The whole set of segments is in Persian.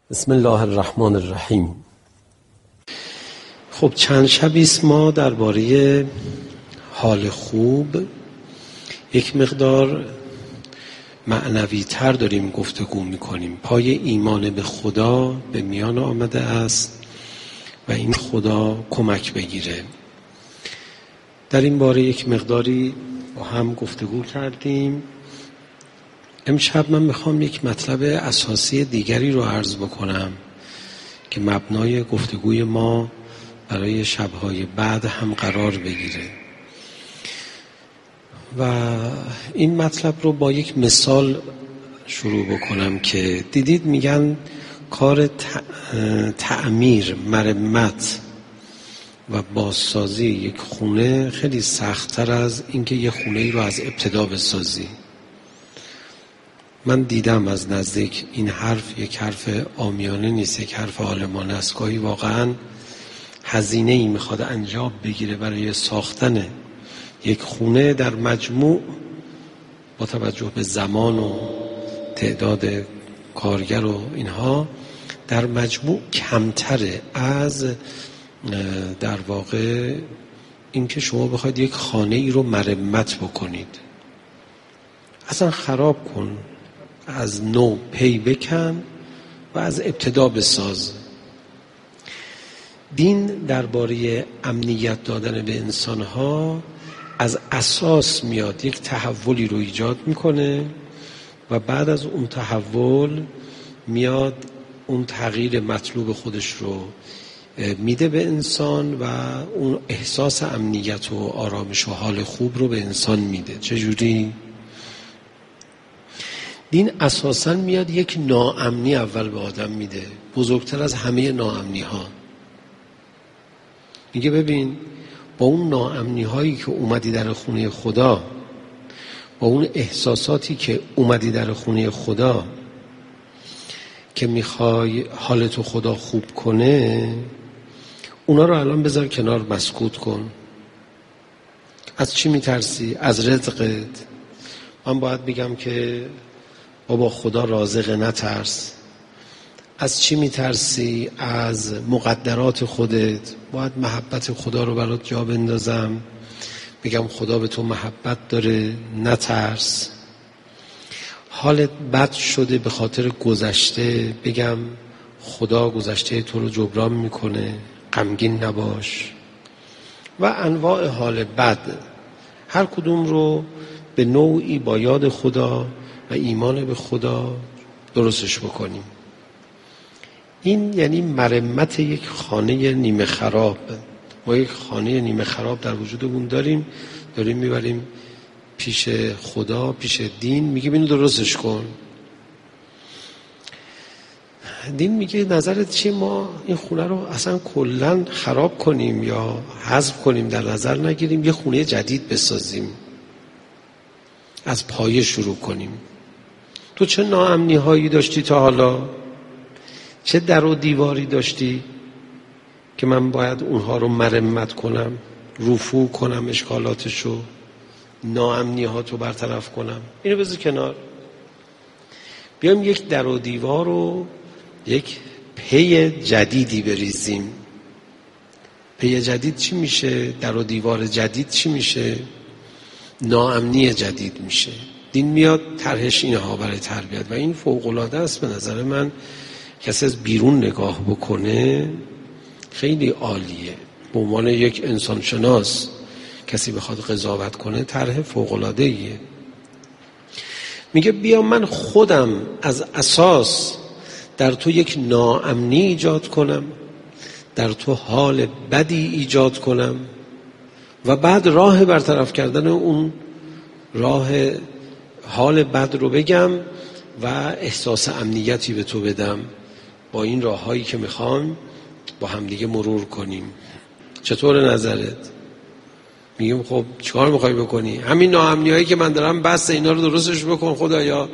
بسم الله الرحمن الرحیم. خب چند شبی است ما درباره حال خوب یک مقدار معنوی تر داریم گفتگو میکنیم. پای ایمان به خدا به میان آمده است و این خدا کمک بگیره. در این باره یک مقداری با هم گفتگو کردیم. امشب من میخوام یک مطلب اساسی دیگری رو عرض بکنم که مبنای گفتگوی ما برای شبهای بعد هم قرار بگیره و این مطلب رو با یک مثال شروع بکنم که دیدید میگن کار تعمیر، مرمت و بازسازی یک خونه خیلی سخت‌تر از اینکه یک خونه ای رو از ابتدا بسازی. من دیدم از نزدیک این حرف یک حرف عامیانه نیست، یک حرف عالمانه است. گاهی واقعا هزینه ای میخواد انجام بگیره برای ساختن یک خونه در مجموع با توجه به زمان و تعداد کارگر و اینها در مجموع کمتره از در واقع اینکه شما بخواید یک خانه ای رو مرمت بکنید. اصلا خراب کن، از نو پی بکن و از ابتدا بساز. دین درباره امنیت دادن به انسانها از اساس میاد، یک تحولی رو ایجاد میکنه و بعد از اون تحول میاد اون تغییر مطلوب خودش رو میده به انسان و اون احساس امنیت و آرامش و حال خوب رو به انسان میده. چجوری؟ دین اساساً میاد یک ناامنی اول به آدم میده، بزرگتر از همه ناامنی ها. میگه ببین، با اون ناامنی هایی که اومدی در خونه خدا، با اون احساساتی که اومدی در خونه خدا که میخوای حالتو خدا خوب کنه، اونا رو الان بذار کنار، مسکوت کن. از چی میترسی؟ از رزقت. من باید بگم که بابا خدا رازق، نترس. از چی میترسی؟ از مقدرات خودت. باید محبت خدا رو برات جا بندازم، بگم خدا به تو محبت داره، نترس. حالت بد شده به خاطر گذشته، بگم خدا گذشته تو رو جبران میکنه، غمگین نباش. و انواع حال بد هر کدوم رو به نوعی با یاد خدا و ایمان به خدا درستش بکنیم. این یعنی مرمت یک خانه نیمه خراب. ما یک خانه نیمه خراب در وجودمون داریم میبریم پیش خدا، پیش دین، میگیم اینو درستش کن. دین میگه نظرت چیه؟ ما این خونه رو اصلا کلن خراب کنیم یا حذف کنیم، در نظر نگیریم، یه خونه جدید بسازیم، از پایه شروع کنیم. تو چه ناامنی هایی داشتی تا حالا؟ چه در و دیواری داشتی که من باید اونها رو مرمت کنم، رفو کنم، اشکالاتشو، ناامنی ها تو برطرف کنم؟ اینو بذار کنار، بیام یک در و دیوار رو یک پی جدیدی بریزیم. پی جدید چی میشه؟ در و دیوار جدید چی میشه؟ ناامنی جدید میشه. دین میاد طرحش اینها برای تربیت و این فوق‌العاده است به نظر من. کسی از بیرون نگاه بکنه خیلی عالیه. به عنوان یک انسان شناس کسی بخواد قضاوت کنه، طرح فوق‌العاده ایه. میگه بیا من خودم از اساس در تو یک ناامنی ایجاد کنم، در تو حال بدی ایجاد کنم و بعد راه برطرف کردن اون راه حال بد رو بگم و احساس امنیتی به تو بدم. با این راه هایی که میخوام با همدیگه مرور کنیم. چطور نظرت؟ میگم خب چیکار میخوای بکنی؟ همین ناامنی هایی که من دارم بس اینا رو درستش بکن خدایا.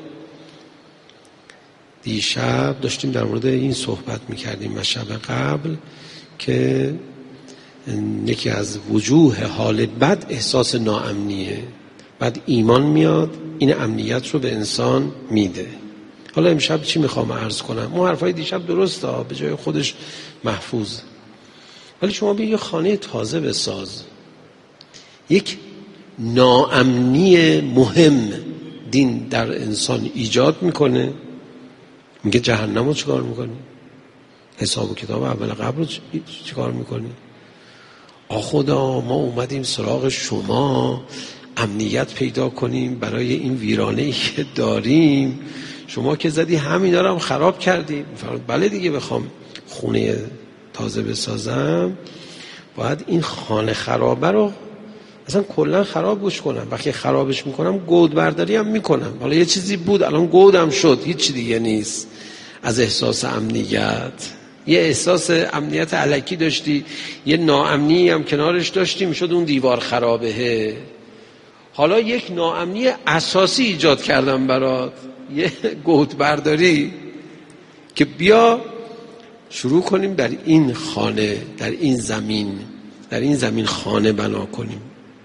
دیشب داشتیم در مورد این صحبت میکردیم و شب قبل که یکی از وجوه حال بد احساس ناامنیه. بعد ایمان میاد این امنیت رو به انسان میده. حالا امشب چی میخوام عرض کنم؟ اون حرفای دیشب درسته به جای خودش محفوظ، ولی شما بیا یه خانه تازه بساز. یک ناامنی مهم دین در انسان ایجاد میکنه. میگه جهنم رو چیکار میکنی؟ حساب و کتاب اول قبر رو چیکار میکنی؟ خدا ما اومدیم سراغ شما امنیت پیدا کنیم برای این ویرانه‌ای که داریم، شما که زدی همینا رو هم خراب کردی. بله دیگه، بخوام خونه تازه بسازم باید این خانه خرابه رو اصلا کلا خرابش کنم. وقتی خرابش میکنم گود برداری هم میکنم. حالا یه چیزی بود الان گودم شد، هیچ دیگه نیست. از احساس امنیت، یه احساس امنیت الکی داشتی، یه ناامنی هم کنارش داشتی، میشد اون دیوار خرابه. حالا یک ناامنی اساسی ایجاد کردم برات، یه گود برداری که بیا شروع کنیم در این خانه، در این زمین خانه بنا کنیم.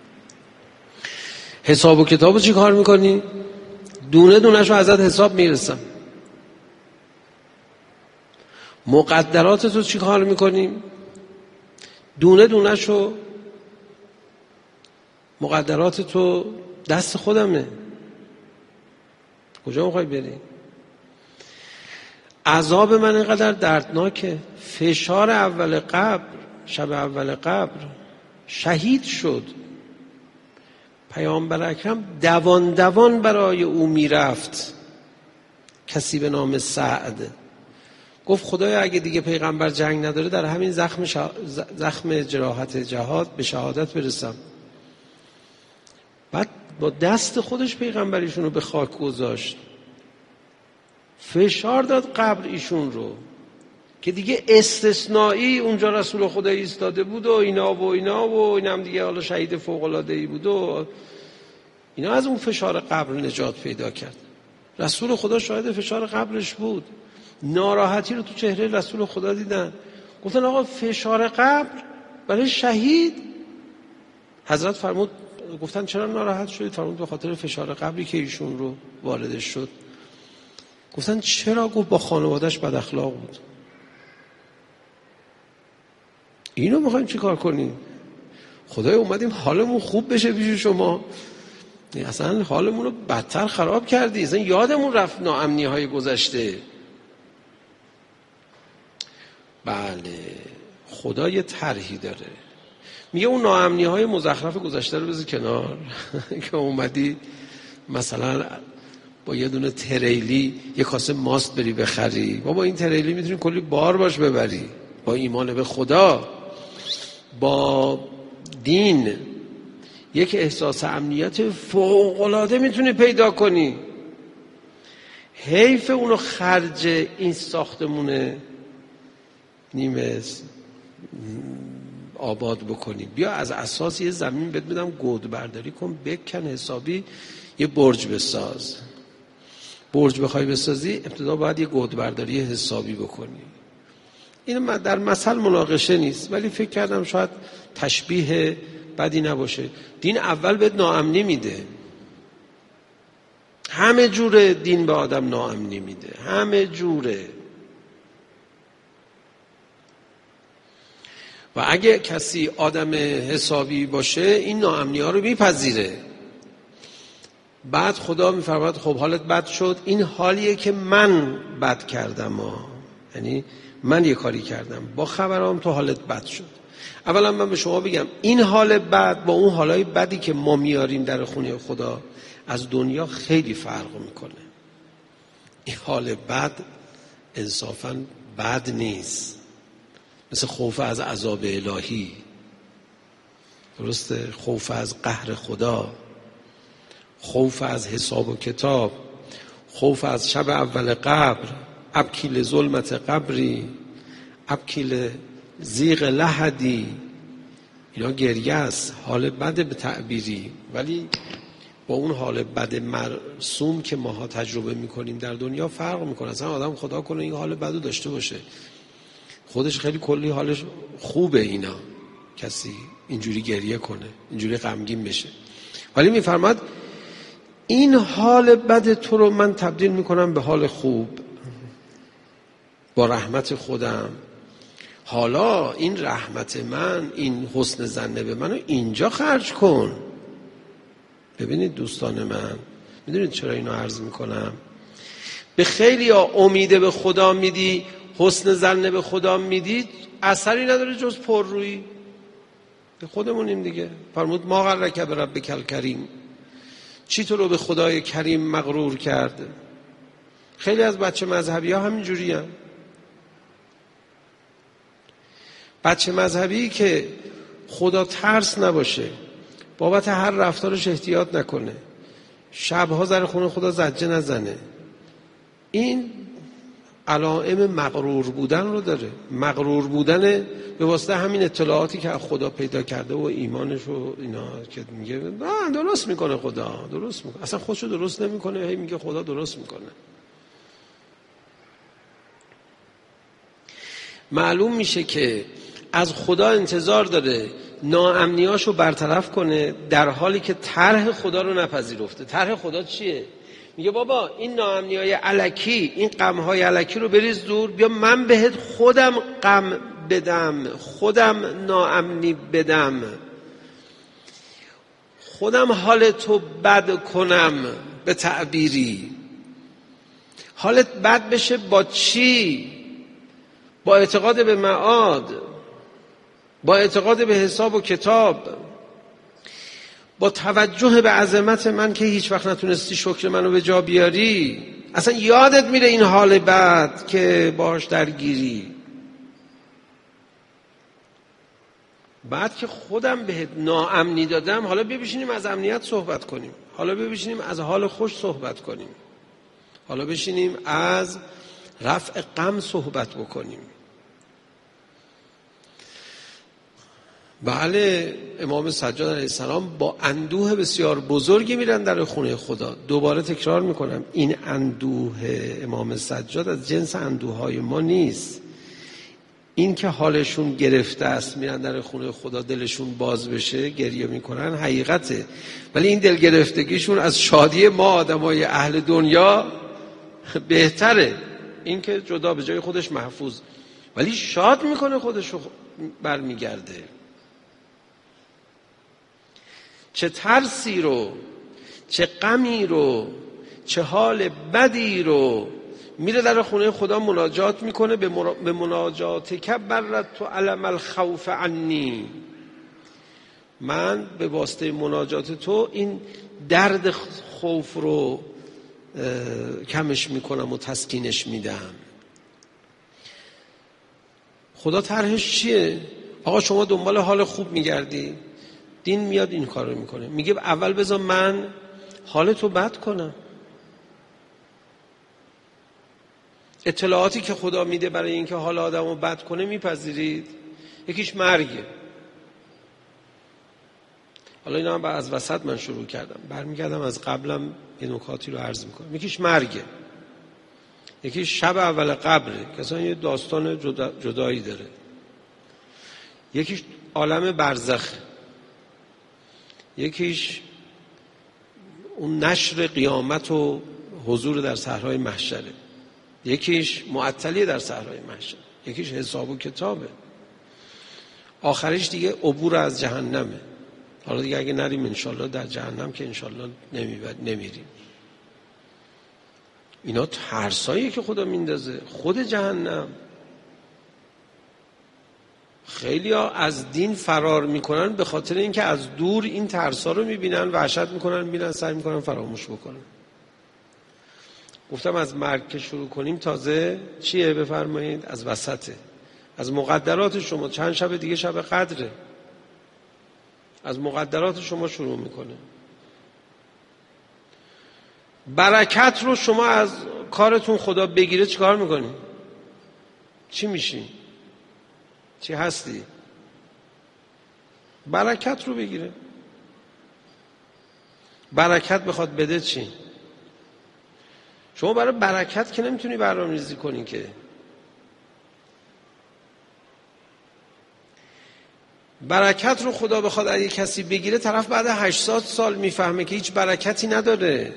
حساب و کتاب رو چی کار میکنی؟ دونه دونه‌شو ازت حساب میرسم. مقدرات رو چی کار میکنیم؟ دونه دونه‌شو مقدرات تو دست خودمه. کجا میخوای بری؟ عذاب من اینقدر دردناکه. فشار اول قبر، شب اول قبر شهید شد. پیامبر اکرم دوان دوان برای او میرفت. کسی به نام سعد گفت خدایا اگه دیگه پیغمبر جنگ نداره در همین زخم جراحت جهاد به شهادت برسم. بعد با دست خودش پیغمبریشون رو به خاک گذاشت. فشار داد قبر ایشون رو که دیگه استثنایی اونجا رسول خدا ایستاده بود و اینم دیگه حالا شهید فوق‌العاده‌ای بود و اینا. از اون فشار قبر نجات پیدا کرد. رسول خدا شاهد فشار قبرش بود. ناراحتی رو تو چهره رسول خدا دیدن، گفتن آقا فشار قبر برای شهید. حضرت فرمود، گفتن چرا ناراحت شدید؟ فرمود به خاطر فشار قبری که ایشون رو واردش شد. گفتن چرا؟ گفت با خانواده‌اش بد اخلاق بود. اینو میخوایم چی کار کنیم؟ خدای اومدیم حالمون خوب بشه پیش شما، اصلا حالمون رو بدتر خراب کردی. اصلا یادمون رفت ناامنی های گذشته. بله، خدا یه طرحی داره. میگه اون ناامنی های مزخرف گذشته رو بذار کنار که اومدی مثلا با یه دونه تریلی یه کاسه ماست بری بخری. با این تریلی میتونی کلی بار باش ببری. با ایمان به خدا، با دین، یک احساس امنیت فوق‌العاده میتونی پیدا کنی. حیف اونو خرج این ساختمونه نیمه آباد بکنی. بیا از اساس یه زمین بهت میدم گود برداری کن، بکن حسابی یه برج بساز. برج بخوای بسازی ابتدا باید یه گود برداری حسابی بکنی. این در مثل مناقشه نیست، ولی فکر کردم شاید تشبیه بدی نباشه. دین اول بهت ناامنی میده. همه جوره دین به آدم ناامنی میده، همه جوره. و اگه کسی آدم حسابی باشه این ناامنی ها رو میپذیره. بعد خدا میفرماید خب حالت بد شد، این حالیه که من بد کردم یعنی من یه کاری کردم، با خبرام تو حالت بد شد. اولا من به شما بگم این حال بد با اون حالای بدی که ما میاریم در خونه خدا از دنیا خیلی فرق میکنه. این حال بد انصافاً بد نیست، مثل خوف از عذاب الهی، درسته؟ خوف از قهر خدا، خوف از حساب و کتاب، خوف از شب اول قبر، ابکی لظلمت قبری، ابکی لضیق لحدی. اینا گریه است، حال بد به تعبیری، ولی با اون حال بد مرسوم که ماها تجربه میکنیم در دنیا فرق میکنه. اصلا آدم خدا کنه این حال بدو داشته باشه، خودش خیلی کلی حالش خوبه. اینا کسی اینجوری گریه کنه، اینجوری غمگین بشه. ولی میفرماد این حال بد تو رو من تبدیل میکنم به حال خوب با رحمت خودم. حالا این رحمت من، این حسن ظن به منو اینجا خرج کن. ببینید دوستان من، میدونید چرا اینو عرض میکنم؟ به خیلی ها امید به خدا میدی، حسن ظن به خدا میدی، اثری نداره جز پررویی. به خودمونیم دیگه. فرمود ما غرک بربک الکریم، چی تو رو به خدای کریم مغرور کرده؟ خیلی از بچه مذهبی ها همین جوری هم. بچه مذهبی که خدا ترس نباشه، بابت هر رفتارش احتیاط نکنه، شبها در خونه خدا زجه نزنه، این علائم مغرور بودن رو داره. مغرور بودن به واسطه همین اطلاعاتی که از خدا پیدا کرده و ایمانش و اینا که میگه نه درست میکنه، خدا درست میکنه، اصلا خودشو درست نمیکنه، هی میگه خدا درست میکنه. معلوم میشه که از خدا انتظار داره ناامنیاشو برطرف کنه، در حالی که طرح خدا رو نپذیرفته. طرح خدا چیه؟ میگه بابا این ناامنیای الکی، این غمهای الکی رو بریز دور، بیا من بهت خودم غم بدم، خودم ناامنی بدم، خودم حال تو بد کنم. به تعبیری حالت بد بشه با چی؟ با اعتقاد به معاد، با اعتقاد به حساب و کتاب، با توجه به عظمت من که هیچ وقت نتونستی شکر منو به جا بیاری. اصلا یادت میره این حال بد که باهاش درگیری. بعد که خودم بهت ناامنی دادم، حالا بشینیم از امنیت صحبت کنیم، حالا بشینیم از حال خوش صحبت کنیم، حالا بشینیم از رفع غم صحبت بکنیم. بله، امام سجاد علیه السلام با اندوه بسیار بزرگی میرن در خونه خدا. دوباره تکرار میکنم، این اندوه امام سجاد از جنس اندوههای ما نیست. این که حالشون گرفته است میرن در خونه خدا دلشون باز بشه گریه میکنن حقیقته، ولی این دل گرفتگیشون از شادی ما آدمای اهل دنیا بهتره. این که جدا به جای خودش محفوظ، ولی شاد میکنه خودشو برمیگرده. چه ترسی رو، چه غمی رو، چه حال بدی رو میره در خونه خدا مناجات میکنه. به مناجات که برد تو علم الخوف عنی، من به واسطه مناجات تو این درد خوف رو کمش میکنم و تسکینش میدم. خدا طرحش چیه؟ آقا شما دنبال حال خوب میگردی، دین میاد این کار رو میکنه، میگه اول بذار من حالتو بد کنم. اطلاعاتی که خدا میده برای اینکه حال آدمو بد کنه میپذیرید؟ یکیش مرگه. حالا اینا هم از وسط من شروع کردم، برمیگردم از قبلم یه نکاتی رو عرض میکنم. یکیش مرگه، یکیش شب اول قبره که اصلا یه داستان جدایی داره، یکیش عالم برزخ، یکیش اون نشر قیامت و حضور در صحرای محشره، یکیش معطلی در صحرای محشر، یکیش حساب و کتابه، آخرش دیگه عبور از جهنمه. حالا دیگه اگه نریم انشالله در جهنم که انشالله نمیریم. اینا ترسایی که خدا میندازه. خود جهنم، خیلی ها از دین فرار میکنن به خاطر اینکه از دور این ترسا رو میبینن، وحشت میکنن، میبینن، سعی میکنن فراموش بکنن. گفتم از مرگ که شروع کنیم تازه چیه؟ بفرمایید از وسطه، از مقدرات شما. چند شب دیگه شب قدره، از مقدرات شما شروع میکنه. برکت رو شما از کارتون خدا بگیره چیکار میکنی؟ چی میشی؟ چی هستی؟ برکت رو بگیره. برکت بخواد بده چی؟ شما برای برکت که نمیتونی برنامه‌ریزی کنی که. برکت رو خدا بخواد از یک کسی بگیره، طرف بعد 80 سال میفهمه که هیچ برکتی نداره.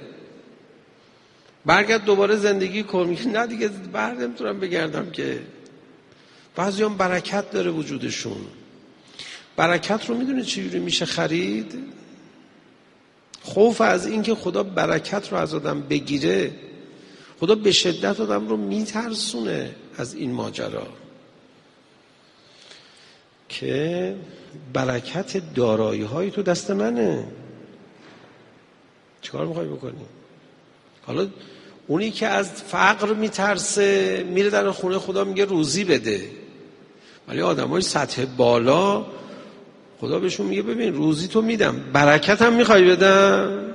برگرد دوباره زندگی کن، میگه نه دیگه نمیتونم بگردم که. بعضی هم برکت داره وجودشون. برکت رو میدونه چجوری میشه خرید؟ خوف از این که خدا برکت رو از آدم بگیره. خدا به شدت آدم رو میترسونه از این ماجرا که برکت دارایی های تو دست منه، چیکار میخوای بکنی؟ حالا اونی که از فقر میترسه میره در خونه خدا میگه روزی بده، ولی آدمای سطح بالا خدا بهشون میگه ببین روزی تو میدم، برکت هم میخوای بدم،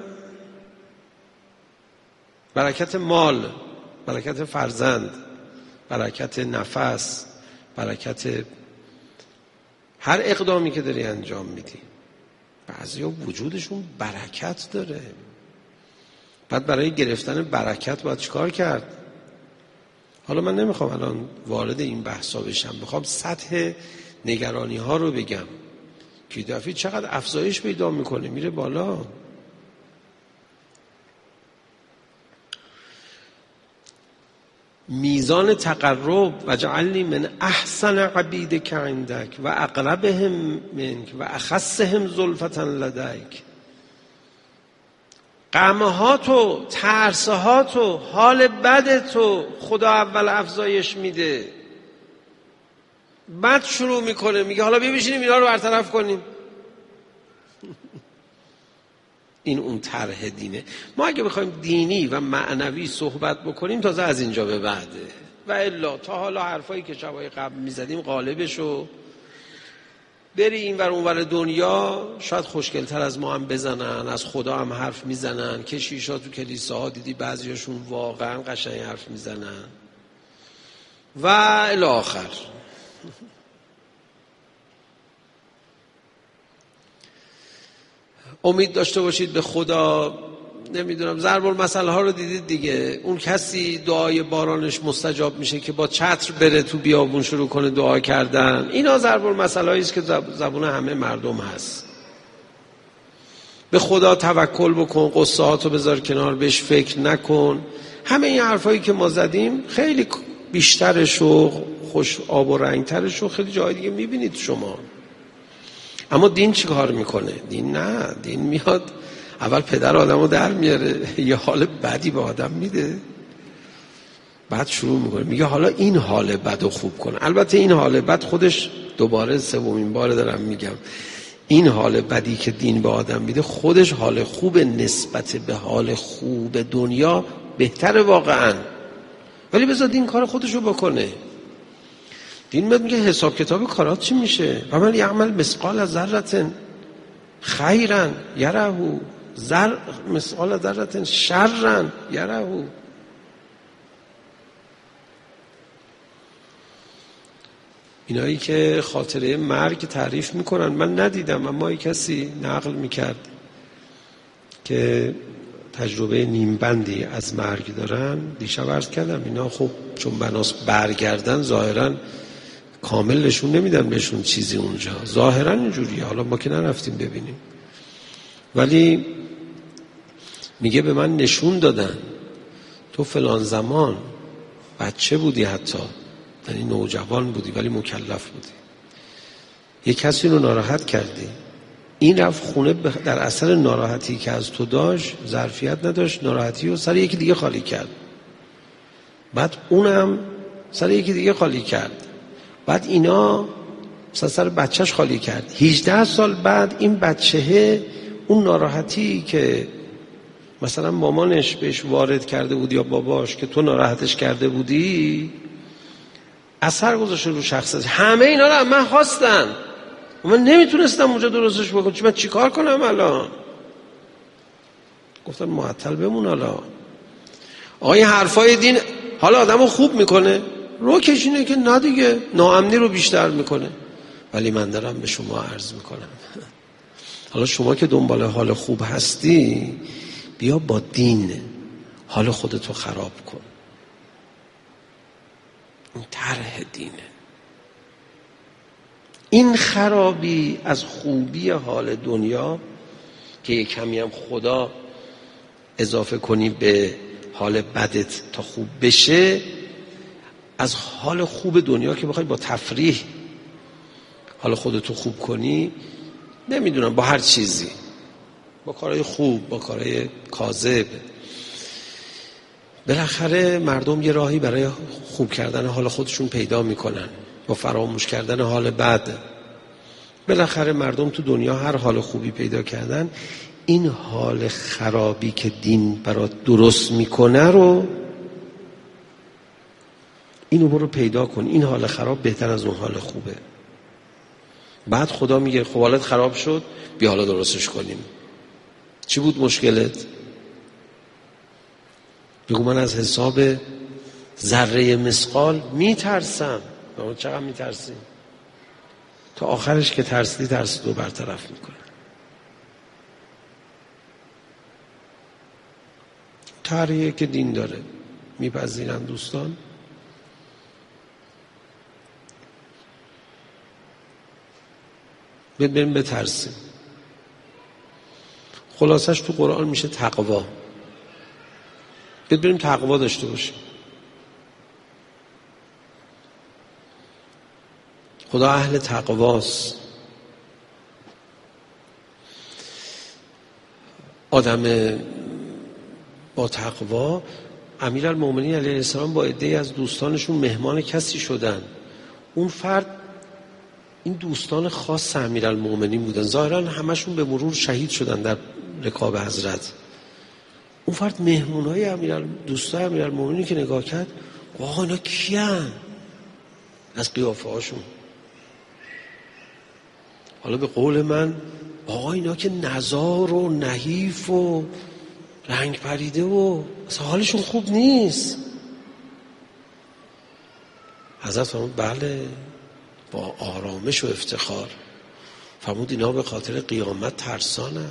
برکت مال، برکت فرزند، برکت نفس، برکت هر اقدامی که داری انجام میدی. بعضیا وجودشون برکت داره. بعد برای گرفتن برکت باید چیکار کرد؟ حالا من نمیخوام الان وارد این بحثا بشم، میخوام سطح نگرانی ها رو بگم که دفعه چقدر افزایش پیدا میکنه، میره بالا. میزان تقرب و جعلنی من احسن عبیدک عندک و اقربهم منک و اخصهم زلفة لدیک. غمهاتو، ترسهاتو، حال بدتو خدا اول افزایش میده، بعد شروع میکنه میگه حالا بیا بشینیم اینا رو برطرف کنیم. این اون طرح دینه. ما اگه بخوایم دینی و معنوی صحبت بکنیم تازه از اینجا به بعده، و الا تا حالا حرفایی که شبای قبل میزدیم غالبشو بری این ور اون ور دنیا شاید خوشگلتر از ما هم بزنن، از خدا هم حرف میزنن. کشیشا تو کلیساها دیدی بعضیاشون واقعا قشنگ حرف میزنن و الی آخر. امید داشته باشید به خدا. نمیدونم ضرب المثل ها رو دیدید دیگه، اون کسی دعای بارانش مستجاب میشه که با چتر بره تو بیابون شروع کنه دعا کردن. اینا ضرب المثل هایی است که زبون همه مردم هست. به خدا توکل بکن، قصه هاتو بذار کنار، بهش فکر نکن. همه این حرفایی که ما زدیم خیلی بیشترش و خوش آب و رنگترش و خیلی جای دیگه میبینید شما. اما دین چی کار میکنه؟ دین نه، دین میاد اول پدر آدم رو در میاره، یه حال بدی به آدم میده، بعد شروع میکنه میگه حالا این حال بد رو خوب کنه. البته این حال بد خودش، دوباره سومین بار دارم میگم، این حال بدی که دین به آدم میده خودش حال خوب نسبت به حال خوب دنیا بهتره واقعا، ولی بذار دین کار خودشو بکنه. دین میگه حساب کتاب کارات چی میشه؟ و من یعمل مثقال ذره خیرا یره، مثقال ذره شرا یره. اینایی که خاطره مرگ تعریف میکنن، من ندیدم اما کسی نقل میکرد که تجربه نیمبندی از مرگ دارن. دیشب عرض کردم اینا خب چون بناس برگردن ظاهرا کامل نشون نمیدن بهشون چیزی اونجا، ظاهرا اینجوریه، حالا ما که نرفتیم ببینیم، ولی میگه به من نشون دادن تو فلان زمان بچه بودی، حتی یعنی نوجوان بودی ولی مکلف بودی، یه کسی رو ناراحت کردی، این رفت خونه در اثر ناراحتی که از تو داشت، ظرفیت نداشت، ناراحتی رو سر یکی دیگه خالی کرد، بعد اونم سر یکی دیگه خالی کرد، بعد اینا سر بچهش خالی کرد. 18 سال بعد این بچهه اون ناراحتی که مثلا مامانش بهش وارد کرده بود یا باباش که تو ناراحتش کرده بودی اثر گذاشته رو شخصیتش. همه اینا رو من خواستن، من نمیتونستم اونجا درستش بکنم، من چیکار کنم الان؟ گفتم معطل بمون. حالا آقای حرفای دین حالا آدمو خوب میکنه، روکش اینه که نه دیگه، ناامنی رو بیشتر میکنه. ولی من دارم به شما عرض میکنم حالا شما که دنبال حال خوب هستی، بیا با دین حال خودتو خراب کن. این طرح دینه. این خرابی از خوبی حال دنیا که یک کمی هم خدا اضافه کنی به حال بدت تا خوب بشه، از حال خوب دنیا که بخوای با تفریح حال خودتو خوب کنی، نمیدونم با هر چیزی، با کارهای خوب، با کارهای کاذب، بالاخره مردم یه راهی برای خوب کردن حال خودشون پیدا میکنن با فراموش کردن حال بد. بالاخره مردم تو دنیا هر حال خوبی پیدا کردن، این حال خرابی که دین برات درست میکنه رو، اینو برو پیدا کن. این حال خراب بهتر از اون حال خوبه. بعد خدا میگه خب حالت خراب شد، بیا حالا درستش کنیم. چی بود مشکلت؟ بگو من از حساب ذره مثقال میترسم. چقدر میترسی؟ تا آخرش که ترس رو برطرف میکنه. طریقی که دین داره میپذیرن دوستان. بریم بترسیم. خلاصش تو قرآن میشه تقوا. بریم تقوا داشته باشیم. خدا اهل تقواست. آدم با تقوا، امیرالمومنین علیه السلام با عده‌ای از دوستانشون مهمان کسی شدن. اون فرد، این دوستان خاص امیرالمومنین بودن، ظاهرا همشون به مرور شهید شدن در رکاب حضرت. اون فرد مهمونای دوستای امیرالمومنین که نگاه کرد، آقا اینا کیان؟ از قیافه هاشون، حالا به قول من، آقا اینا که نزار و نحیف و رنگ پریده و اصلا حالشون خوب نیست. حضرت فرمود بله، با آرامش و افتخار فرمود اینا به خاطر قیامت ترسانن،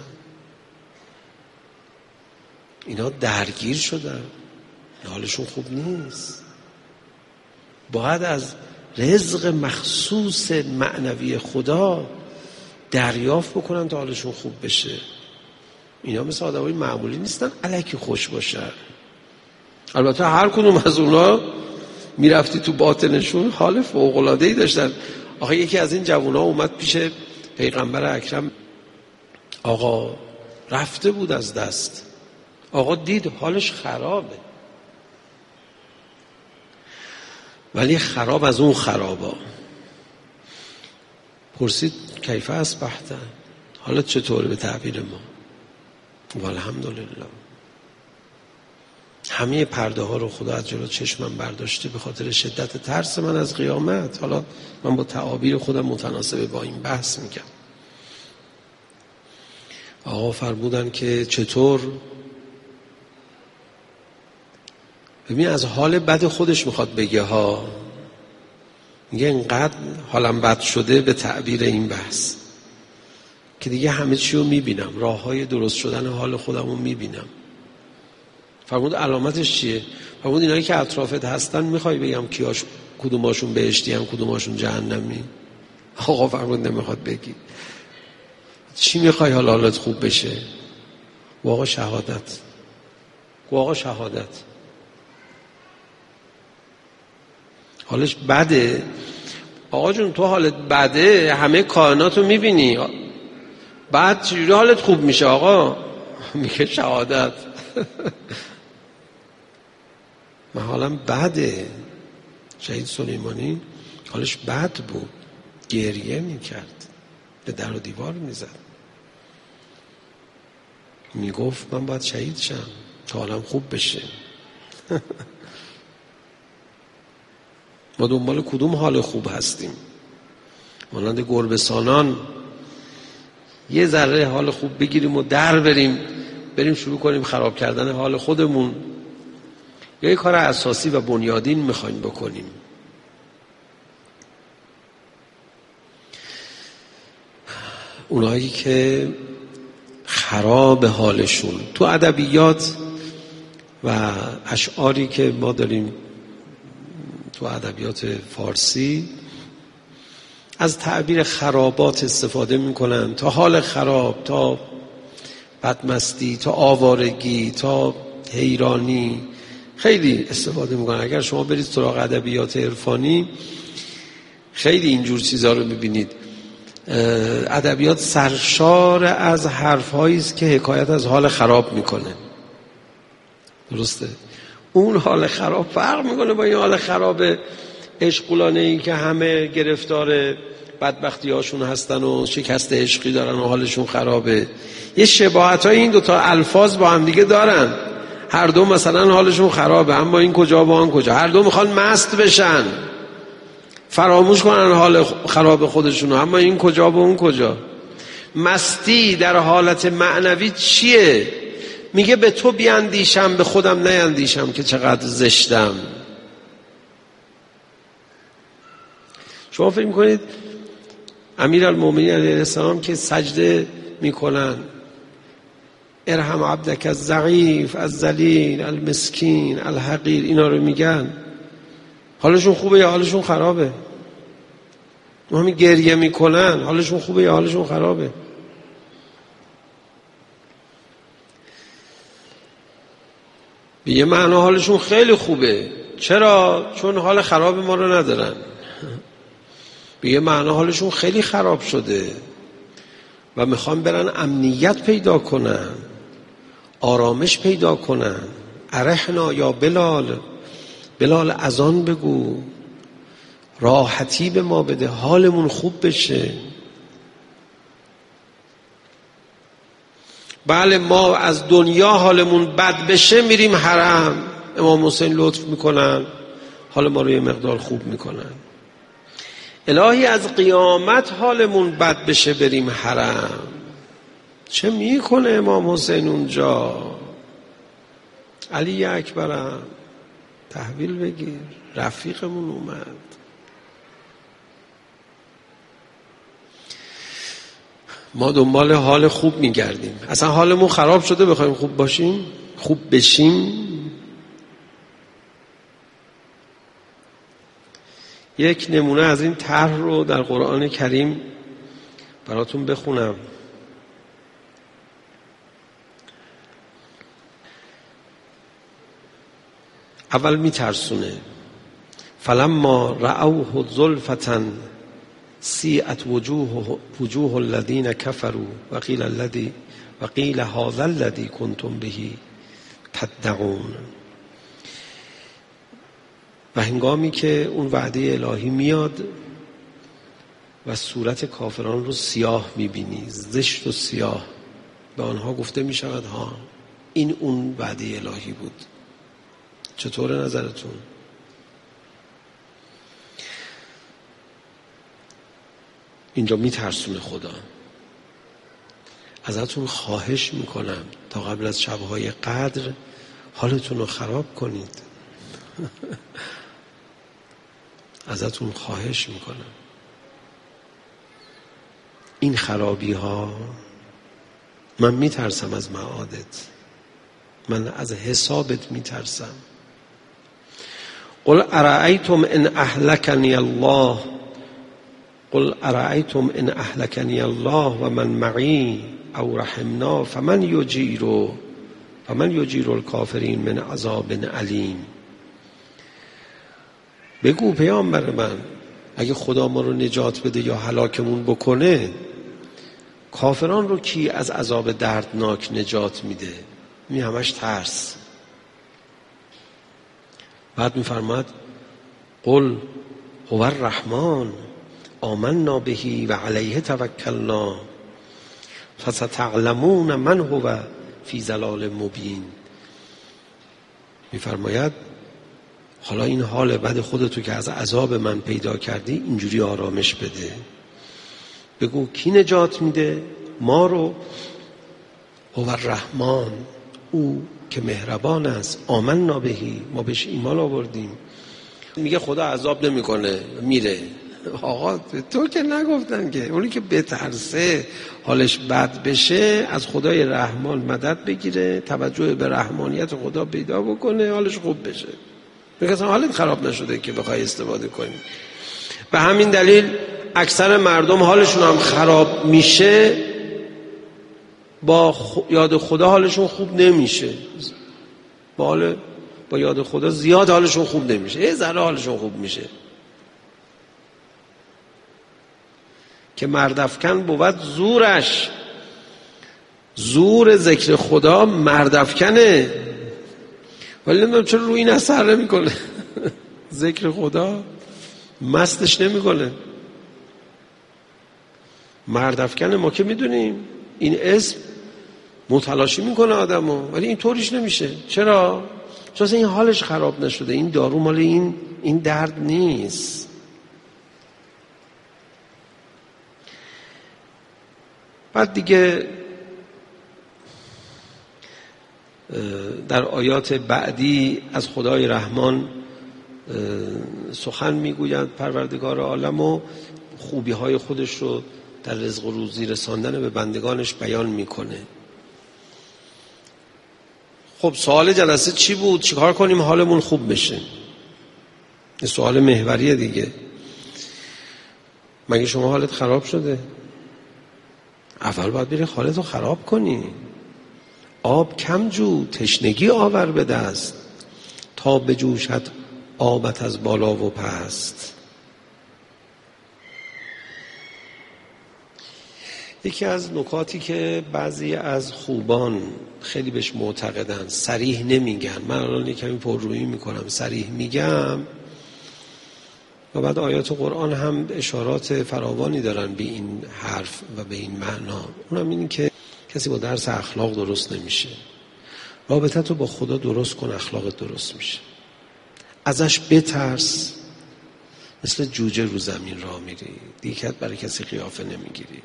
اینا درگیر شدن، حالشون خوب نیست. باید از رزق مخصوص معنوی خدا دریافت بکنن تا حالشون خوب بشه. اینا مثل آدمای معمولی نیستن الکی خوش باشن. البته هر کدوم از اونا میرفتی تو باطنشون حال فوق‌العاده‌ای داشتن. آخه یکی از این جوونا اومد پیش پیغمبر اکرم، آقا رفته بود از دست، آقا دید حالش خرابه، ولی خراب از اون خرابا. پرسید کیف اصبحت، حالت چطوره به تعبیر ما؟ والحمدلله. همه پرده ها رو خدا از جلو چشمم برداشته به خاطر شدت ترس من از قیامت. حالا من با تعابیر خودم متناسب با این بحث میگم. آقا فرمودن که چطور؟ ببین از حال بد خودش میخواد بگه ها، میگه اینقدر حالم بد شده به تعبیر این بحث که دیگه همه چی رو میبینم، راه های درست شدن حال خودم رو میبینم. فرمود علامتش چیه؟ فرمود اینایی که اطرافت هستن میخوای بگم کدوماشون بهشتی هم کدوماشون جهنمی؟ آقا فرمود نمیخواد بگی. چی میخوای حالت خوب بشه؟ و آقا شهادت. و آقا شهادت. حالش بده. آقا جون تو حالت بده، همه کائنات رو میبینی، بعد چجوری حالت خوب میشه آقا؟ میگه شهادت. من حالم بده. شهید سلیمانی حالش بد بود، گریه میکرد، به در و دیوار میزد، میگفت من باید شهید شم تا حالم خوب بشه. ما دنبال کدوم حال خوب هستیم؟ مانند گربه‌سانان یه ذره حال خوب بگیریم و در بریم شروع کنیم خراب کردن حال خودمون، یا یه کار اساسی و بنیادین میخوایم بکنیم. اونایی که خراب حالشون، تو ادبیات و اشعاری که ما داریم تو ادبیات فارسی، از تعبیر خرابات استفاده میکنن، تا حال خراب، تا بدمستی، تا آوارگی، تا حیرانی خیلی استفاده میکنن. اگر شما برید سراغ ادبیات عرفانی خیلی اینجور چیزا رو میبینید. ادبیات سرشار از حرف‌هایی است که حکایت از حال خراب میکنه. درسته؟ اون حال خراب فرق میکنه با این حال خراب عشقولانه‌ای که همه گرفتار بدبختی هاشون هستن و شکست عشقی دارن و حالشون خرابه. یه شباهت‌های این دوتا الفاظ با هم دیگه دارن. هر دو مثلا حالشون خرابه، اما این کجا با آن کجا. هر دو میخوان مست بشن، فراموش کنن حال خراب خودشونو، اما این کجا با اون کجا. مستی در حالت معنوی چیه؟ میگه به تو بیاندیشم به خودم نیندیشم که چقدر زشتم. شما فکر میکنید امیرالمومنین علیه السلام که سجده میکنن ارحم عبدک الضعیف الذلیل المسکین الحقیر، اینا رو میگن، حالشون خوبه یا حالشون خرابه؟ همین گریه میکنن حالشون خوبه یا حالشون خرابه؟ به یه معنا حالشون خیلی خوبه. چرا؟ چون حال خراب ما رو ندارن. به یه معنا حالشون خیلی خراب شده و میخوان برن امنیت پیدا کنن، آرامش پیدا کنن. ارحنا یا بلال، بلال اذان بگو، راحتی به ما بده، حالمون خوب بشه. بله ما از دنیا حالمون بد بشه میریم حرم، امام حسین لطف میکنن حال ما رو یه مقدار خوب میکنن. الهی از قیامت حالمون بد بشه بریم حرم، چه میکنه امام حسین اونجا؟ علی اکبرم تحویل بگیر، رفیقمون اومد. ما دنبال حال خوب میگردیم. اصلا حالمون خراب شده بخوایم خوب باشیم، خوب بشیم. یک نمونه از این طرح رو در قرآن کریم براتون بخونم. اول میترسونه. فلما رأوه زلفة سیئت وجوه الذین کفروا وقیل هذا الذی کنتم به تدعون. و هنگامی که اون وعده الهی میاد و صورت کافران رو سیاه میبینی، زشت و سیاه، به آنها گفته میشود ها این اون وعده الهی بود. چطور نظرتون؟ اینجا میترسونه خدا. ازتون خواهش میکنم تا قبل از شبهای قدر حالتون رو خراب کنید. ازتون خواهش میکنم. این خرابی ها، من میترسم از معادت، من از حسابت میترسم. قل ارأیتم ان اهلکنی الله، قل ارأیتم ان اهلکنی الله و من معی او رحمنا فمن یجیر الکافرین من عذاب علیم. بگو پیامبر من اگه خدا ما رو نجات بده یا هلاکمون بکنه، کافران رو کی از عذاب دردناک نجات میده؟ می همش ترس. بعد میفرماد قل هو الرحمن آمنا به و علیه توکلنا فستعلمون من هو فی ضلال مبین. میفرماید حالا این حال بد خودتو که از عذاب من پیدا کردی اینجوری آرامش بده. بگو کی نجات میده ما رو؟ هو الرحمن، او که مهربان است. آمنا بهی، ما بهش ایمان آوردیم. میگه خدا عذاب نمیکنه میره. آقا تو که نگفتن که اونی که بترسه حالش بد بشه از خدای رحمان مدد بگیره، توجه به رحمانیت خدا پیدا بکنه، حالش خوب بشه. میگه اصلا حالت خراب نشده که بخوای استفاده کنی. به همین دلیل اکثر مردم حالشون هم خراب میشه، با یاد خدا حالشون خوب نمیشه. با یاد خدا زیاد حالشون خوب نمیشه، یه ذره حالشون خوب میشه. که مردافکن بود زورش، زور ذکر خدا مردافکنه. ولی نمیدونم چرا روی این اثر نمیکنه. ذکر خدا مستش نمیکنه. مردافکن ما که میدونیم این اسم متلاشی میکنه آدمو، ولی این طوریش نمیشه. چرا؟ چون این حالش خراب نشده. این دارو مال این درد نیست. بعد دیگه در آیات بعدی از خدای رحمان سخن میگویند پروردگار عالم و خوبی های خودش رو در رزق و روزی رساندن به بندگانش بیان میکنه. خب سوال جلسه چی بود؟ چیکار کنیم حالمون خوب بشه؟ این سوال محوریه دیگه. مگه شما حالت خراب شده؟ اول باید بری حالت رو خراب کنی. آب کم جو، تشنگی آور به دست، تا بجوشد آبت از بالا و پست. یکی از نکاتی که بعضی از خوبان خیلی بهش معتقدن، صریح نمیگن، من الان کمی پررویی میکنم، صریح میگم و بعد آیات قرآن هم اشارات فراوانی دارن به این حرف و به این معنا. اونم این که کسی با درس اخلاق درست نمیشه. رابطت رو با خدا درست کن، اخلاقت درست میشه. ازش بترس، مثل جوجه رو زمین راه میری، دیگه برای کسی قیافه نمیگیری.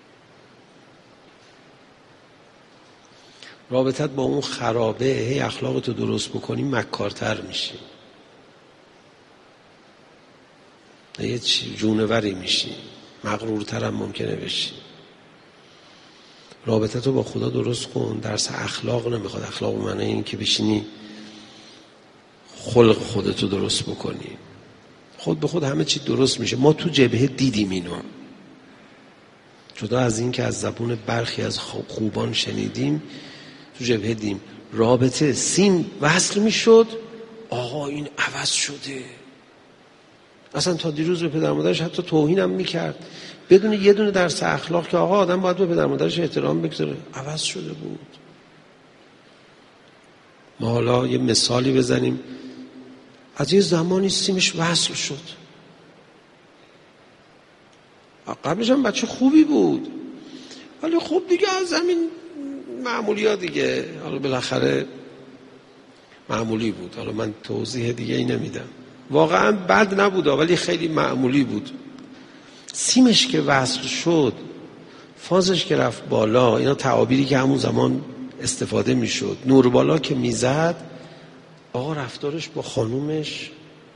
رابطت با اون خرابه، هی اخلاقتو درست بکنی مکارتر میشی، یه جونوری میشی، مغرورتر هم ممکنه بشی. رابطتو با خدا درست کن. درس اخلاق نمیخواد. اخلاق معنی این که بشینی خلق خودتو درست بکنی. خود به خود همه چی درست میشه. ما تو جبهه دیدیم اینو، جدا از این که از زبون برخی از خوبان شنیدیم، تو جبهه دیدیم رابطه سین وصل میشد، آقا این عوض شده. اصلا تا دیروز به پدر مادرش حتی توهین هم میکرد بدون یه دونه درس اخلاق که آقا آدم باید به پدر مادرش احترام بگذاره. عوض شده بود. ما حالا یه مثالی بزنیم. از یه زمانی سیمش وصل شد. قبلش هم بچه خوبی بود، ولی خب دیگه از همین معمولی ها دیگه، حالا بالاخره معمولی بود. حالا من توضیح دیگه ای نمیدم. واقعا بد نبود ولی خیلی معمولی بود. سیمش که وصل شد، فازش که رفت بالا، اینا تعابیری که همون زمان استفاده میشد، نور بالا که میزد، آقا رفتارش با خانومش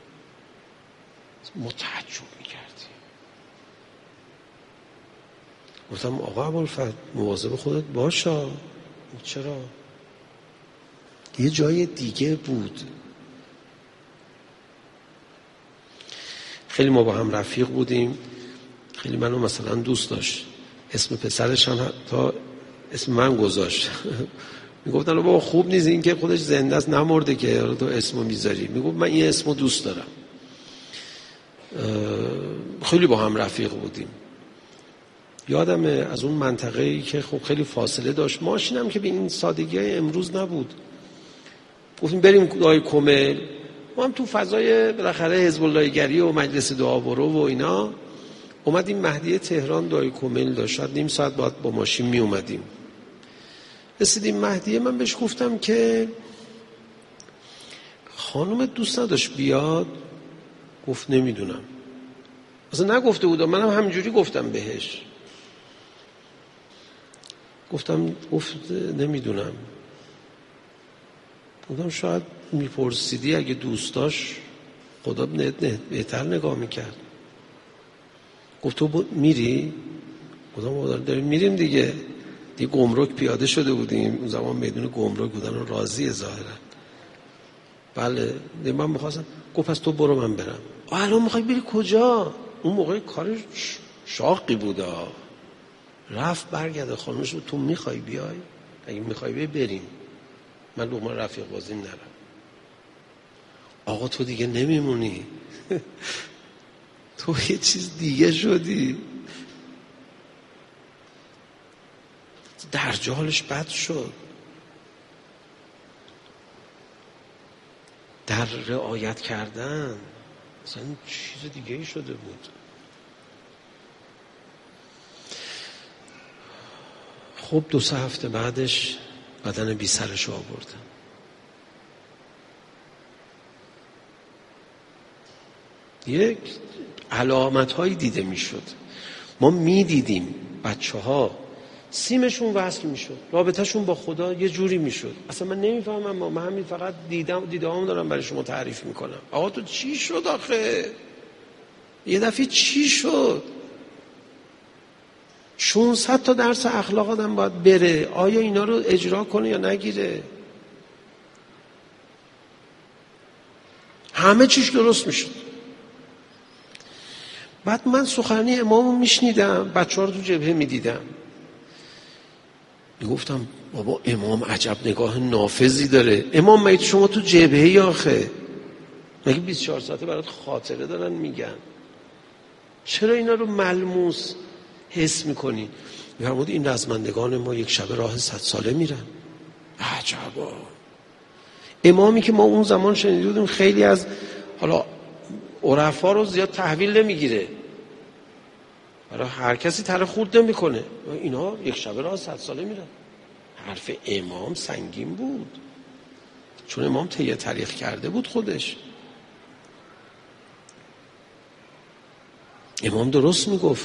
متعجب میکردی. گفتم آقا ابوالفضل مواظب خودت باشا. چرا؟ یه جای دیگه بود. خیلی ما با هم رفیق بودیم، خیلی منو مثلا دوست داشت. اسم پسرش هم حتی اسم من گذاشت. میگفتن بابا خوب نیست این که خودش زنده است نمرده که تو اسمو میذاری. میگفت من این اسمو دوست دارم. خیلی با هم رفیق بودیم. یادمه از اون منطقه‌ای که خب خیلی فاصله داشت، ماشینم که به این سادگی های امروز نبود. گفتیم بریم دعای کمل. ما هم تو فضای بالاخره حزب الله گری و مجلس دعا برو و اینا اومدیم. مهدیه تهران دعای کمل داشت، شاید نیم ساعت بعد با ماشین می اومدیم. رسیدیم مهدیه، من بهش گفتم که خانومت دوست نداشت بیاد؟ گفت نمیدونم. اصلا نگفته بودم، منم همینجوری گفتم بهش. گفت نمیدونم. گفتم شاید میپرسیدی اگه دوست داشت خدا بهتر نگاه میکرد. گفت تو میری؟ گفتم داریم میریم دیگه گمرک پیاده شده بودیم اون زمان، میدون گمرک بودن و راضیه ظاهرا. بله من میخواستم. گفت پس تو برو من برم. الان میخوای بری کجا؟ اون موقع کارش شاقی بودا. رفت برگرده خانمش رو تو میخوای بیای؟ اگه میخوای بیای بریم، من لقمه رفیق بازیم نرم. آقا تو دیگه نمیمونی. تو یه چیز دیگه شدی. درجه حالش بد شد. در رعایت کردن مثلا چیز دیگه ای شده بود. خب 2-3 هفته بعدش بدن بی سرش آوردن. یک علامت هایی دیده می شد. ما می دیدیم بچه ها سیمشون وصل می شد، رابطهشون با خدا یه جوری می شد. اصلا من نمیفهمم، من همین فقط دیده‌ام دارم برای شما تعریف می کنم. آقا تو چی شد آخه؟ یه دفعه چی شد؟ 600 تا درس اخلاق آدم باید بره، آیا اینا رو اجرا کنه یا نگیره؟ همه چیش درست می شد. بعد من سخنرانی امامو میشنیدم، بچه‌ها رو تو جبهه میدیدم، میگفتم بابا امام عجب نگاه نافذی داره. امام مگه شما تو جبهه‌ای آخه؟ مگه 24 ساعته برات خاطره دارن میگن؟ چرا اینا رو ملموس حس میکنی؟ میفرمود این رزمندگان ما یک شب راه 100 ساله میرن. عجبا. امامی که ما اون زمان شنیده بودیم خیلی از حالا عرفا رو زیاد تحویل نمیگیره، برای هر کسی تره خورد نمیکنه، اینا یک شب راه 100 ساله میرن. حرف امام سنگین بود، چون امام طی تاریخ کرده بود خودش. امام درست میگفت،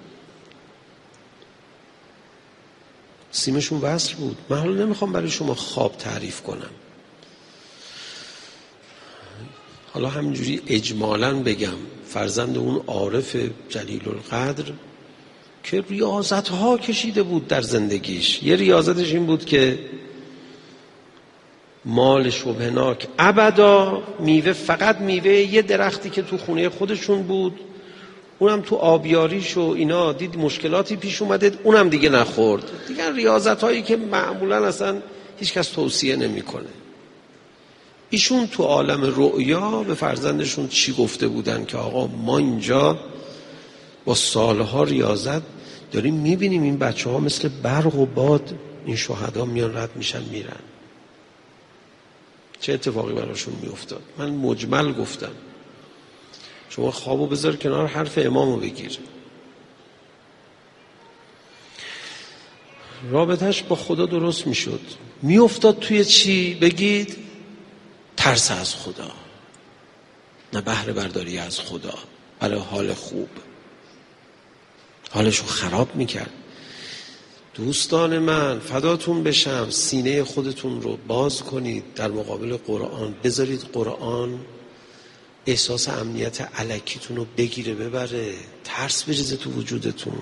سیمشون وصل بود. من حالا نمیخوام برای شما خواب تعریف کنم، حالا همینجوری اجمالاً بگم فرزند اون عارف جلیل القدر که ریاضت ها کشیده بود در زندگیش. یه ریاضتش این بود که مال شبهناک ابدا، میوه فقط میوه یه درختی که تو خونه خودشون بود، اونم تو آبیاریش و اینا دید مشکلاتی پیش اومده، اونم دیگه نخورد. دیگه ریاضت هایی که معمولا اصلا هیچ کس توصیه نمیکنه. ایشون تو عالم رؤیا به فرزندشون چی گفته بودن که آقا ما اینجا با سالها ریاضت داریم میبینیم این بچه ها مثل برق و باد این شهدا میان رد میشن میرن. چه اتفاقی براشون میافتاد؟ من مجمل گفتم، شما خوابو بذار کنار، حرف امامو بگیر. رابطهش با خدا درست میشد. میافتاد توی چی؟ بگید ترس از خدا، نه بهره برداری از خدا برای حال خوب. حالشو خراب میکرد. دوستان من فداتون بشم، سینه خودتون رو باز کنید در مقابل قرآن، بذارید قرآن احساس امنیت الکیتون رو بگیره ببره، ترس بریزه تو وجودتون،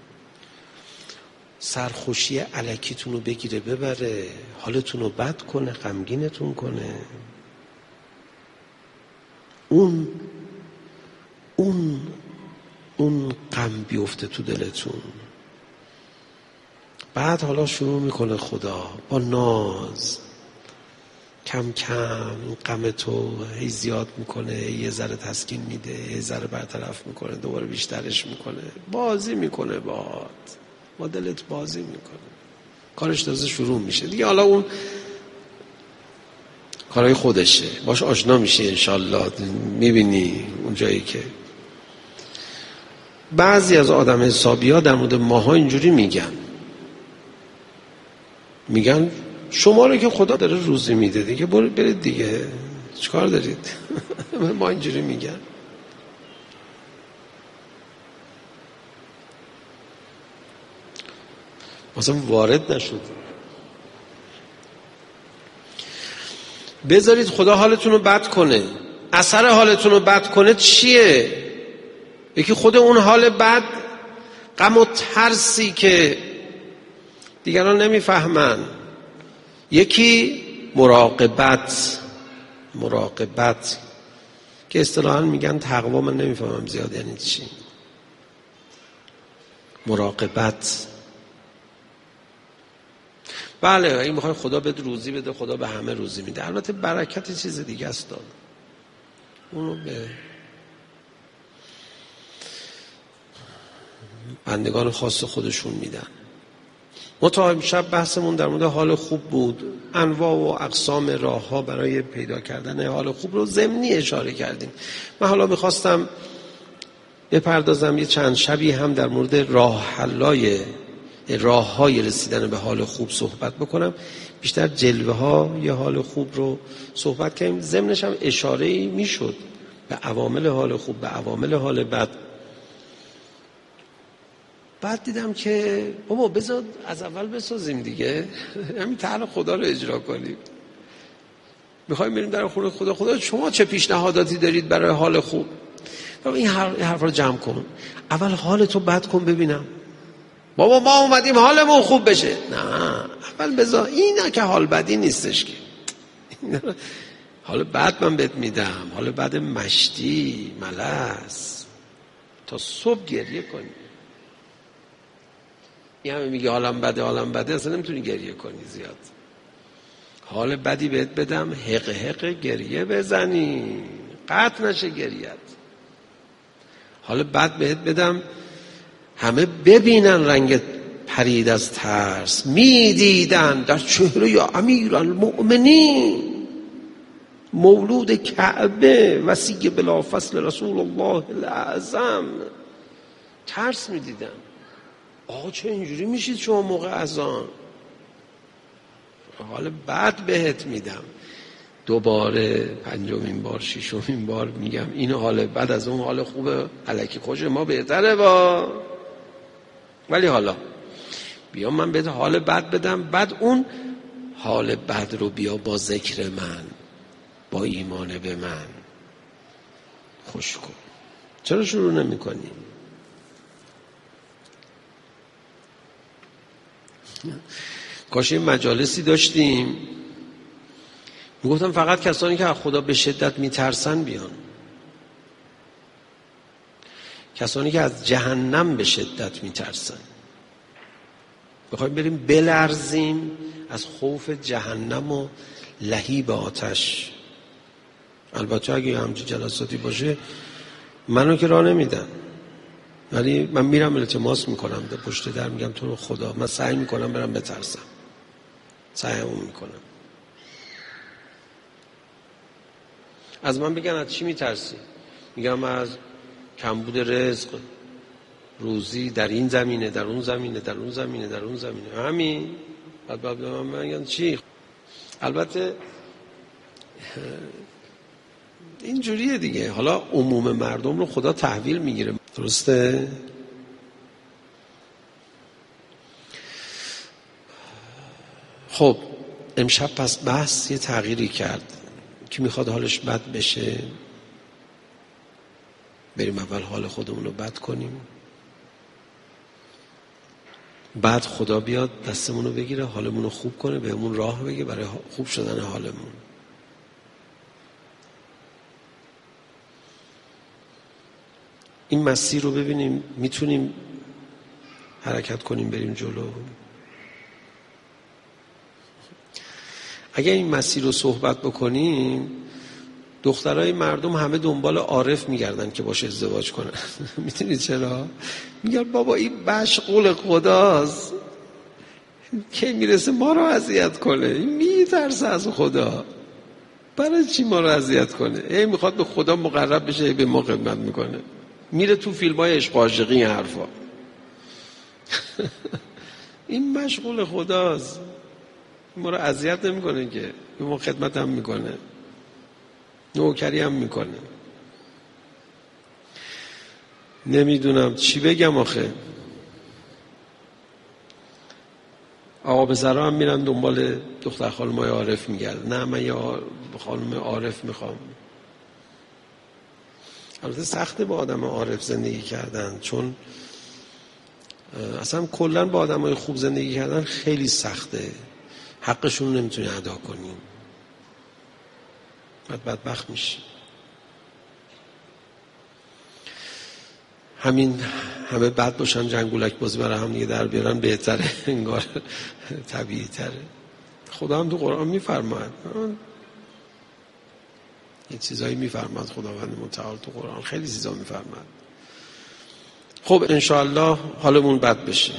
سرخوشی الکیتون رو بگیره ببره، حالتون رو بد کنه، غمگینتون کنه. اون غم بیفته تو دلتون. بعد حالا شروع میکنه خدا با ناز کم کم این غم تو هی زیاد میکنه، یه ذره تسکین میده، یه ذره برطرف میکنه، دوباره بیشترش میکنه، بازی میکنه با دلت بازی میکنه. کارش تازه شروع میشه دیگه. حالا اون کارهای خودشه، باش آشنا میشه انشالله. میبینی اون جایی که بعضی از آدم حسابی ها در مورد ماها اینجوری میگن شما رو که خدا داره روزی میده دیگه برید دیگه، چیکار دارید؟ ما اینجوری میگن. مثلا وارد نشد. بذارید خدا حالتون رو بد کنه. اثر حالتون رو بد کنه چیه؟ یکی خود اون حال بد، غم و ترسی که دیگران نمیفهمن. یکی مراقبت که اصطلاحاً میگن تقوا، من نمیفهمم زیاد یعنی چی. مراقبت. بله این میخوای خدا بهت روزی بده، خدا به همه روزی میده، البته برکت چیز دیگه است داد، اونو به بندگان خاص خودشون میدن. تا امشب بحثمون در مورد حال خوب بود، انواع و اقسام راه ها برای پیدا کردن حال خوب رو ضمنی اشاره کردیم. من حالا میخواستم بپردازم یه چند شبی هم در مورد راه های رسیدن به حال خوب صحبت بکنم. بیشتر جلوه ها یه حال خوب رو صحبت کردیم، ضمنش هم اشاره‌ای میشد به عوامل حال خوب، به عوامل حال بد. بعد دیدم که بابا بذار از اول بسازیم دیگه، همین طرح خدا رو اجرا کنیم. میخوایم بریم در خونه خدا شما چه پیشنهاداتی دارید برای حال خوب؟ این حرف رو جمع کن، اول حالتو بد کن ببینم. بابا ما اومدیم حالمون خوب بشه، نه اول بذار اینا که حال بدی نیستش که حال بد من بهت میدم، حال بد مشتی ملس تا صبح گریه کنی. این همه میگه حالم بده اصلا نمیتونی گریه کنی زیاد. حال بدی بهت بدم حق گریه بزنی، قطع نشه گریت. حال بد بهت بدم همه ببینن رنگت پرید از ترس، میدیدن در چهره یا امیرالمؤمنین مولود کعبه وصی بلافصل رسول الله الاعظم، ترس میدیدن. آقا چه اینجوری میشید شما موقع اذان؟ حال بد بهت میدم. دوباره پنجمین بار ششمین بار میگم این حال بد از اون حال خوبه، الکی خوش ما بهتره با. ولی حالا بیا من بهت حال بد بدم، بعد اون حال بد رو بیا با ذکر من، با ایمان به من خوش کن. چرا شروع نمی کنی؟ کاش این مجالسی داشتیم میگفتم فقط کسانی که از خدا به شدت میترسن بیان، کسانی که از جهنم به شدت میترسن. بخوایم بریم بلرزیم از خوف جهنم و لهیب آتش. البته اگه همچین جلساتی باشه منو که راه نمیدن، ولی من میرم التماس میکنم در پشت در، میگم تو رو خدا من سعی میکنم برم بترسم، سعیمو میکنم. از من بگن از چی میترسی؟ میگم از کمبود رزق، روزی در این زمینه، در اون زمینه، در اون زمینه، در اون زمینه، همین. بعد من میگن چی؟ البته این جوریه دیگه. حالا عموم مردم رو خدا تحویل میگیره، درسته؟ خب امشب پس بحث یه تغییری کرد که میخواد حالش بد بشه. بریم اول حال خودمون رو بد کنیم، بعد خدا بیاد دستمون رو بگیره، حالمون رو خوب کنه، بهمون راه بگه برای خوب شدن حالمون. این مسیر رو ببینیم میتونیم حرکت کنیم بریم جلو. اگر این مسیر رو صحبت بکنیم، دخترای مردم همه دنبال عارف میگردن که باشه ازدواج کنن. میدونید چرا؟ میگن بابا این مشغول خداست، کی میرسه ما رو اذیت کنه، این میترسه از خدا، برای چی ما رو اذیت کنه؟ این میخواد به خدا مقرب بشه، به ما خدمت میکنه، میره تو فیلم‌های عشق عاشقی این حرفا. این مشغول خداست، ما رو اذیت نمیکنه که، به ما خدمت هم میکنه، نوکری هم میکنه. نمیدونم چی بگم آخه. آقا پسرها هم میرن دنبال دختر خانمای عارف میگردن. نه من یه خانم عارف میخوام. البته سخته با آدم عارف زندگی کردن، چون اصلا کلا با آدمای خوب زندگی کردن خیلی سخته، حقشون نمیتونی ادا کنیم، بعد بدبخت میشی. همه بد باشن جنگولک بازی برای هم دیگه در بیارن بهتره، انگار طبیعی تره. خدا هم تو قرآن میفرماید، یه چیزایی میفرماید خداوند متعال تو قرآن، خیلی چیزا میفرماید. خب انشاءالله حالمون بد بشه.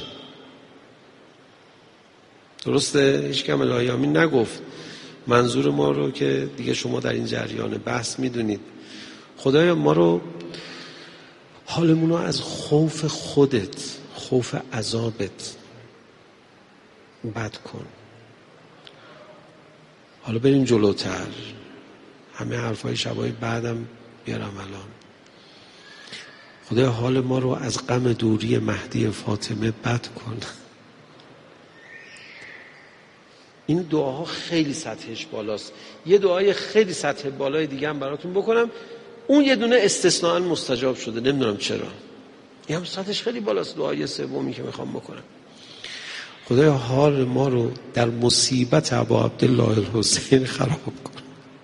درسته؟ هیچ کم الهی آمین نگفت. منظور ما رو که دیگه شما در این جریان بحث میدونید. خدایا ما رو، حالمون رو از خوف خودت، خوف عذابت بد کن. حالا بریم جلوتر، همه حرفای شبای بعدم بیارم الان. خدایا حال ما رو از غم دوری مهدی فاطمه بد کن. این دعاها خیلی سطحش بالاست. یه دعای خیلی سطح بالای دیگه هم براتون بکنم، اون یه دونه استثناء مستجاب شده، نمیدونم چرا. این هم سطحش خیلی بالاست، دعای سومی که میخوام بکنم. خدایا حال ما رو در مصیبت ابا عبدالله الحسین خراب کن.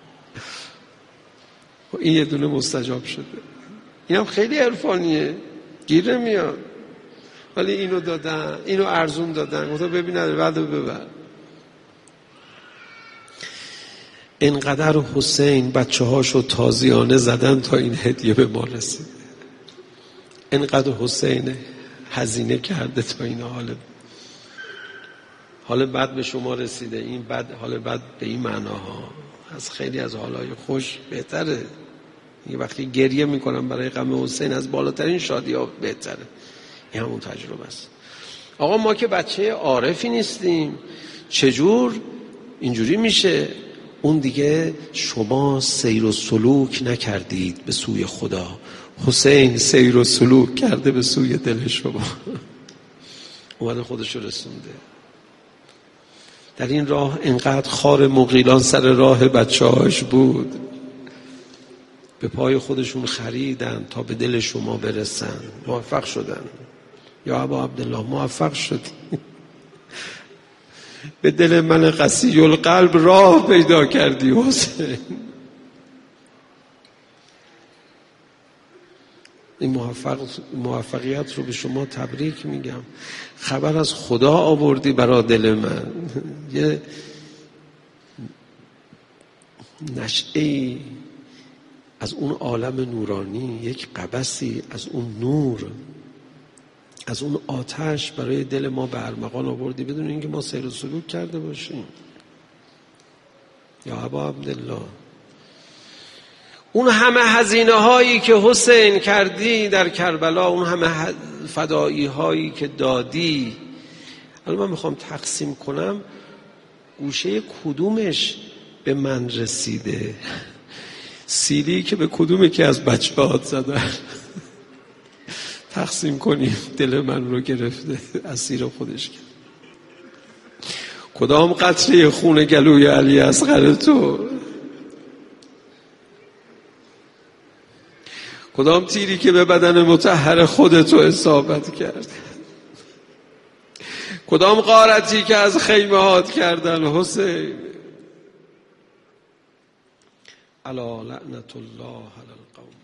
این یه دونه مستجاب شده. این هم خیلی عرفانیه، گیر نمیاد، ولی اینو دادن، اینو ارزون دادن، گفتم ببین نداره بعد ببر. اینقدر حسین بچه هاشو تازیانه زدن تا این هدیه به ما رسید. اینقدر حسین هزینه کرده تا این حال بد به شما رسیده. این بد، حال بد به این معناها از خیلی از حالای خوش بهتره. یه وقتی گریه میکنم برای غم حسین از بالاترین شادی ها بهتره. این همون تجربه است. آقا ما که بچه عارفی نیستیم، چجور اینجوری میشه؟ اون دیگه شما سیر و سلوک نکردید به سوی خدا، حسین سیر و سلوک کرده به سوی دل شما. اومده خودشو رسونده. در این راه انقدر خار مغیلان سر راه بچه‌هاش بود، به پای خودشون خریدن تا به دل شما برسن. موفق شدن. یا ابا عبدالله موفق شدی. به دل من قسی القلب راه پیدا کردی حسین. این موفقیت رو به شما تبریک میگم. خبر از خدا آوردی برای دل من. یه نشعه از اون عالم نورانی، یک قبسی از اون نور، از اون آتش برای دل ما به ارمغان آوردی بدون اینکه ما سیر و سلوک کرده باشیم. یا ابا عبدالله، اون همه هزینه هایی که حسین کردی در کربلا، اون همه فدایی هایی که دادی، الان من میخوام تقسیم کنم گوشه کدومش به من رسیده. سیلی که به کدومی که از بچه‌هات زدن تقسیم کنیم. دل من رو گرفته، اسیر خودش کرد. کدام قطره خون گلوی علی اصغر تو، کدام تیری که به بدن مطهر خودتو اصابت کرد، کدام غارتی که از خیمه هات کردن حسین. الا لعنت الله علی القوم